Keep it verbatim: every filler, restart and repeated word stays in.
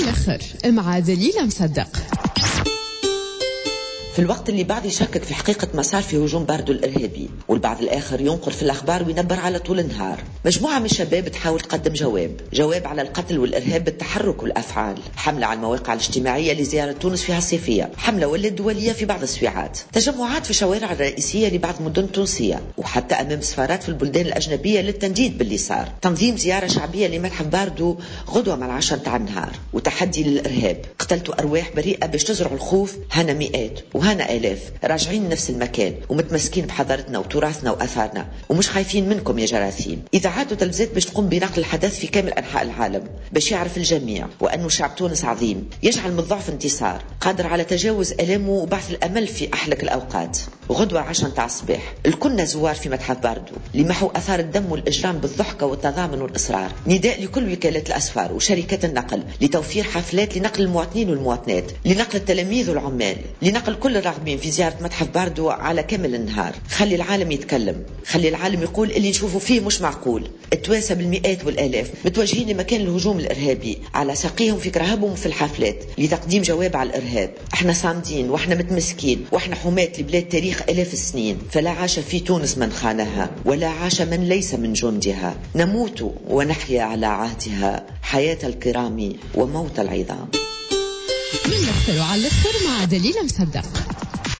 الاخر مع دليل مصدق. في الوقت اللي بعض يشكك في حقيقة ما صار في هجوم باردو الإرهابي، والبعض الآخر ينقر في الأخبار وينبر على طول النهار، مجموعة من الشباب تحاول تقدم جواب جواب على القتل والإرهاب بالتحرك والأفعال. حملة على المواقع الاجتماعية لزيارة تونس فيها الصيفية، حملة ولات دولية في بعض السويعات، تجمعات في الشوارع الرئيسية لبعض مدن التونسية، وحتى أمام سفارات في البلدان الأجنبية للتنديد باللي صار. تنظيم زيارة شعبية لمتحف باردو غدوة مع العشرة تاع النهار، وتحدي للإرهاب. قتلتوا أرواح بريئة باش تزرعوا الخوف، هنا مئات وهنا آلاف راجعين نفس المكان ومتمسكين بحضارتنا وتراثنا وأثارنا ومش خايفين منكم يا جراثيم. إذاعات وتلفزيات باش تقوم بنقل الحدث في كامل أنحاء العالم باش يعرف الجميع وأنه شعب تونس عظيم يجعل من الضعف انتصار، قادر على تجاوز ألامه وبعث الأمل في أحلك الأوقات. غدوة عشان تاع الصباح الكلنا زوار في متحف باردو لمحو أثار الدم والإجرام بالضحكة والتضامن والإصرار. نداء لكل وكالات الأسفار وشركات النقل لتوفير حفلات لنقل المواطنين والمواطنات، لنقل التلاميذ والعمال، لنقل كل الراغبين في زيارة متحف باردو على كامل النهار. خلي العالم يتكلم، خلي العالم يقول اللي نشوفه فيه مش معقول. التوانسة بالمئات والآلاف متوجهين لمكان الهجوم الإرهابي على ساقيهم في كرهبهم في الحفلات لتقديم جواب على الإرهاب. احنا صامدين واحنا متمسكين واحنا حماة لبلاد تاريخ آلاف السنين، فلا عاش في تونس من خانها ولا عاش من ليس من جندها. نموت ونحيا على عهدها حياة الكرام وموت العظام. من الأخر وعلى الأخر مع دليل مصدق.